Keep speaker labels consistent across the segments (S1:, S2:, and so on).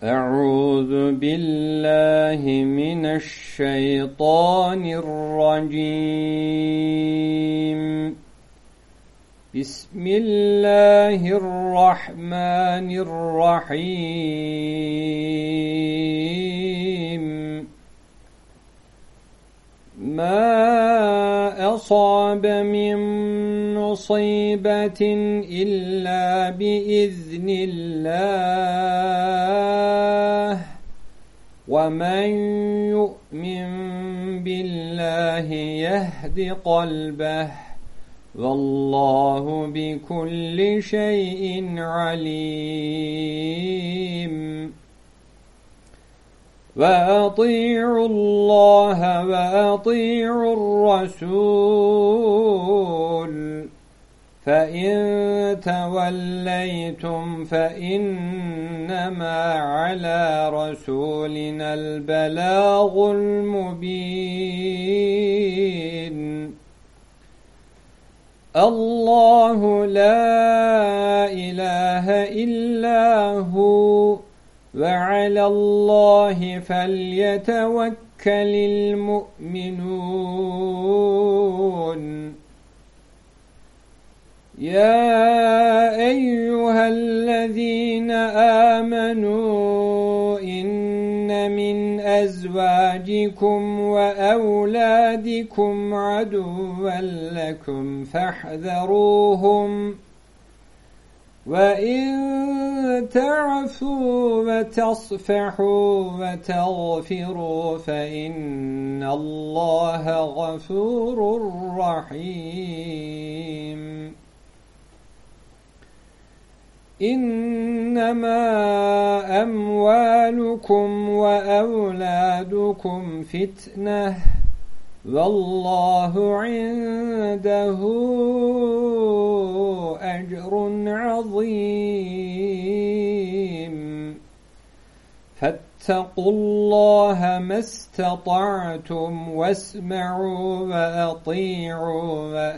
S1: أعوذ بالله من الشيطان الرجيم. بسم الله الرحمن الرحيم. ما أصاب من مصيبة إلا بإذن الله، ومن يؤمن بالله يهد قلبه، والله بكل شيء عليم. وأطيعوا الله وأطيعوا الرسول، فإن توليتم فإنما على رسولنا البلاغ المبين. الله لا إله إلا هو، وعلى الله فليتوكل المؤمنون. يا أيها الذين آمنوا إن من أزواجكم وأولادكم عدوا لكم فاحذروهم، وإن تعفوا وتصفحوا وتغفروا فإن الله غفور رحيم. إنما أموالكم وأولادكم فتنة، والله عنده أجر عظيم. فاتقوا الله ما استطعتم، واسمعوا وأطيعوا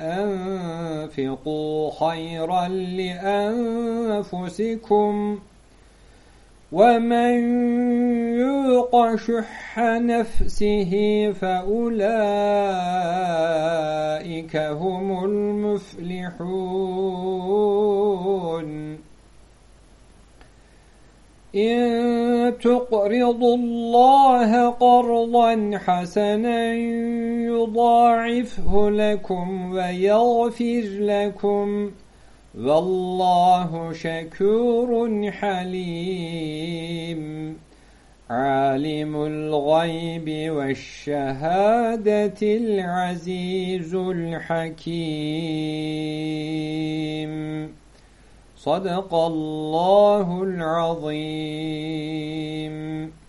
S1: وأنفقوا خيرا لأنفسكم، ومن يوق شح نفسه فأولئك هم المفلحون. إن تقرضوا الله قرضا حسنا يضاعفه لكم ويغفر لكم، والله شكور حليم. عالم الغيب والشهادة العزيز الحكيم. صدق الله العظيم.